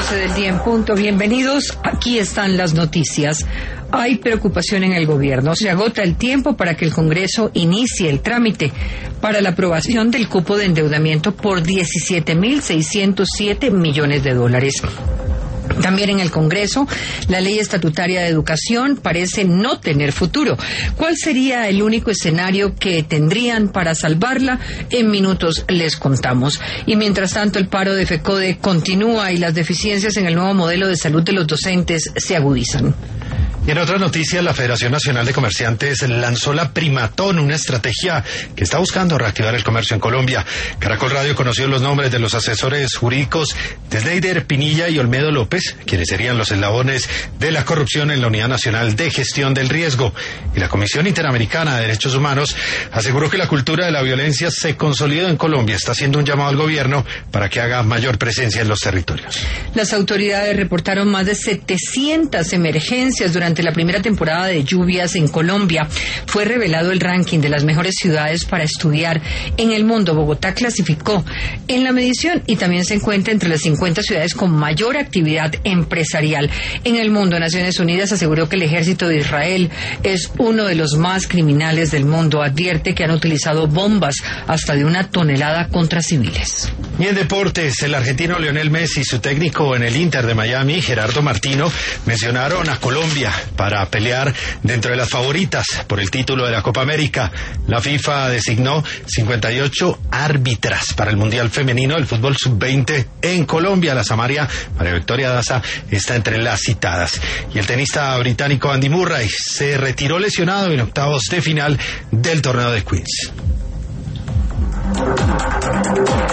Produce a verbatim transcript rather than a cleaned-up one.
doce del día en punto. Bienvenidos. Aquí están las noticias. Hay preocupación en el gobierno. Se agota el tiempo para que el Congreso inicie el trámite para la aprobación del cupo de endeudamiento por diecisiete mil seiscientos siete millones de dólares. También en el Congreso, la ley estatutaria de educación parece no tener futuro. ¿Cuál sería el único escenario que tendrían para salvarla? En minutos les contamos. Y mientras tanto, el paro de FECODE continúa y las deficiencias en el nuevo modelo de salud de los docentes se agudizan. Y en otras noticias, la Federación Nacional de Comerciantes lanzó la Primatón, una estrategia que está buscando reactivar el comercio en Colombia. Caracol Radio conoció los nombres de los asesores jurídicos de Sneider, Pinilla y Olmedo López, quienes serían los eslabones de la corrupción en la Unidad Nacional de Gestión del Riesgo. Y la Comisión Interamericana de Derechos Humanos aseguró que la cultura de la violencia se consolidó en Colombia. Está haciendo un llamado al gobierno para que haga mayor presencia en los territorios. Las autoridades reportaron más de setecientas emergencias durante la primera temporada de lluvias en Colombia. Fue revelado el ranking de las mejores ciudades para estudiar en el mundo. Bogotá clasificó en la medición y también se encuentra entre las cincuenta ciudades con mayor actividad empresarial en el mundo. Naciones Unidas aseguró que el ejército de Israel es uno de los más criminales del mundo. Advierte que han utilizado bombas hasta de una tonelada contra civiles. Y en deportes, el argentino Lionel Messi y su técnico en el Inter de Miami, Gerardo Martino, mencionaron a Colombia para pelear dentro de las favoritas por el título de la Copa América. La FIFA designó cincuenta y ocho árbitras para el Mundial Femenino del Fútbol sub veinte en Colombia. La Samaria María Victoria Daza está entre las citadas. Y el tenista británico Andy Murray se retiró lesionado en octavos de final del torneo de Queens.